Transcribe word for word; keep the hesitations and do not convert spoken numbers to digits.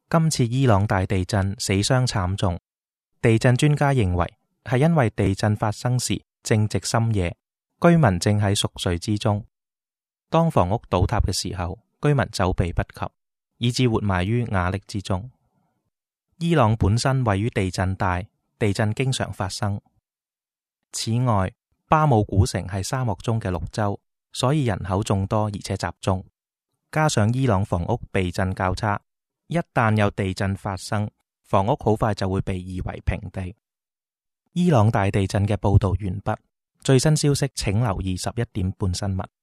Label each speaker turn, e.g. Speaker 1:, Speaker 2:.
Speaker 1: 今次伊朗大地震死傷慘重，地震專家認為係因為地震發生時正值深夜，居民正喺熟睡之中。當房屋倒塌嘅時候，居民走避不及，以致活埋於瓦礫之中。伊朗本身位於地震帶，地震經常發生。此外，巴姆古城係沙漠中嘅綠洲，所以人口眾多而且集中。加上伊朗房屋避震較差，一旦有地震發生，房屋好快就會被夷為平地。伊朗大地震嘅報道完畢，最新消息請留意十一點半新聞。